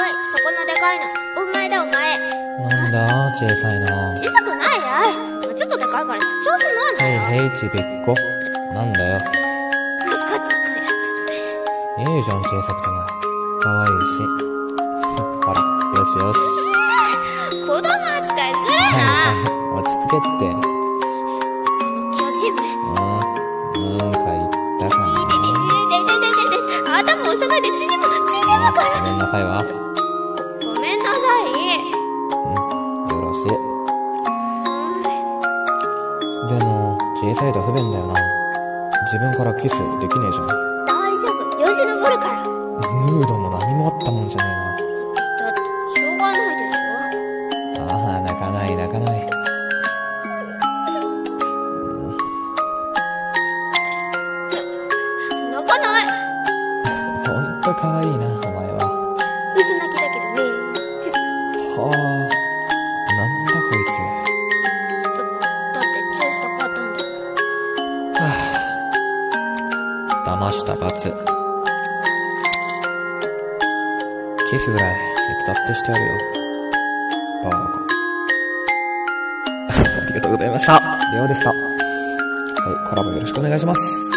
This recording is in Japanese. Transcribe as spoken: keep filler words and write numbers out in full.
い、そこのでかいの。お前だお前。 なんだ小さいな。 小さくないやい。ちょっとでかいからって調子なんだよ。 へいへいちびっこ。なんだよ。 ムカつくやいいじゃん小さくても。かわいいし。ほら、よしよし。 つ。子供扱いするな。 はいはい、落ち着けって。 巨人め。 ああ、なんか言ったかな。 ででででででで、頭押さないで縮む縮むから。 ごめんなさいわ。 ごめんなさい。 うん、よろしい。でも小さいと不便だよな。自分からキスできねえじゃん。 大丈夫、よじ登るから。 ムードも何もあったもんじゃねえな。 だってしょうがないでしょ。 ああ、泣かない泣かない。 泣かない。 ほんとかわいいなお前は。 嘘泣きだけどね。 はあ、なんだこいつ。 だだってチューしたかったんだ。 はあ、騙した罰。キスぐらい手伝ってしてやるよ。バカ。ありがとうございました。レオでした。はい、コラボよろしくお願いします。